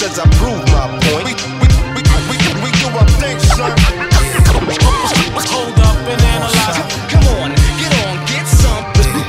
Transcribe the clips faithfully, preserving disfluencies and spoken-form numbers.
as I prove my point. We, we, we, we, we do our thing, son. Hold up and analyze. Come on, get on, get some.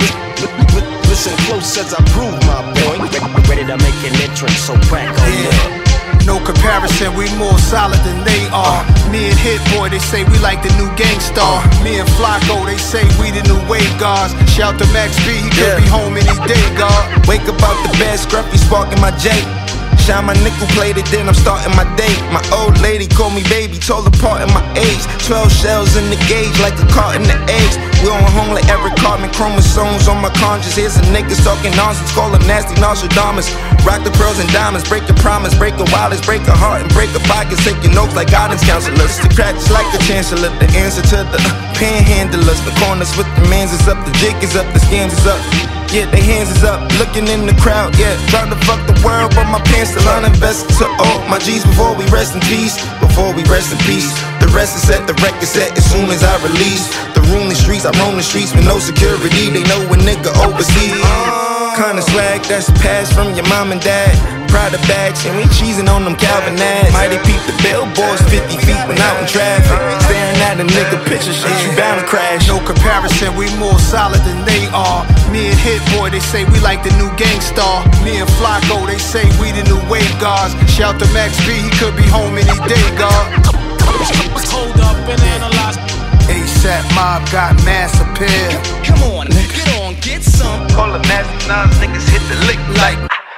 Listen close as I prove my point. Ready to make an entrance, so crack on yeah. up. No comparison, we more solid than they are. Me and Hit Boy, they say we like the new Gangstar. Me and Flacco, they say we the new wave guards. Shout to Max B, he could Yeah. be home any day, God. Wake up out the bed, scruffy sparking my J. Shine my nickel plated, then I'm starting my day. My old lady called me baby, told her part in my age. Twelve shells in the gauge, like a carton of eggs. We on home like every carbon, chromosomes on my conscience. Here's some niggas talking nonsense, call them nasty Nostradamus. Rock the pearls and diamonds, break the promise, break the wallets, break a heart and break a pocket. Taking notes like guidance counselors. The cracks like the chancellor, the answer to the uh, panhandlers. The corners with the mans is up, the jig is up, the scams is up. Yeah, they hands is up, looking in the crowd, yeah. Trying to fuck the world, but my pants still uninvested to all my G's before we rest in peace. Before we rest in peace. The rest is set, the record set as soon as I release. The room the streets, I roam the streets with no security. They know a nigga overseas. Kinda swag that's passed from your mom and dad. Prada bags, and we cheesing on them Calvin ads. Mighty peep the billboards, fifty feet when out in traffic. Staring at a nigga picture, shit, you bound to crash. No comparison, we more solid than they are. Me and Hit Boy, they say we like the new Gangstar. Me and Flacco, they say we the new wave guards. Shout to Max B, he could be home any day, God. Hold up and analyze. ASAP Mob got mass appeal. Come on, get on, get some. Call them nasty nines, niggas hit the lick like.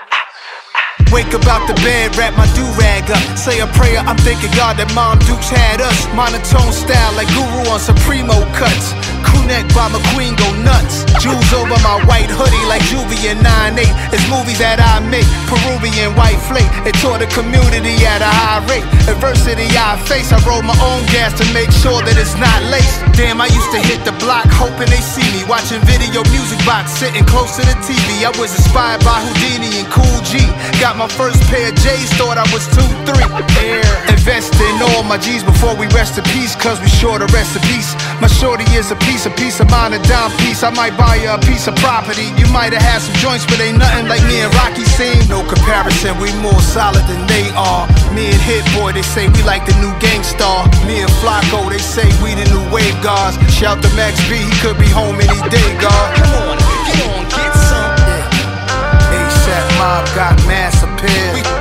Wake up out the bed, wrap my do-rag up. Say a prayer, I'm thanking God that Mom Dukes had us. Monotone style like Guru on Supremo cuts. Crew neck by McQueen go nuts. Jewels over my white hoodie like Juvie in nine eight. It's movies that I make, Peruvian white flake. It taught the community at a high rate. Adversity I face, I roll my own gas to make sure that it's not laced. Damn, I used to hit the block hoping they see me. Watching video music box, sitting close to the T V. I was inspired by Houdini and Cool G. Got my first pair of J's, thought I was two three. Air. Invest in all my G's before we rest in peace, cause we sure to rest in peace. My shorty is a piece, a piece of mine, a dime piece. I might buy you a piece of property. You might have had some joints, but ain't nothing like me and Rocky seen. No comparison, we more solid than they are. Me and Hit Boy, they say we like the new Gangstar. Me and Flacco, they say we the new wave guards. Shout to Max B, he could be home any day, God. Come on, get on, get some. ASAP Mob got mass appeal. We,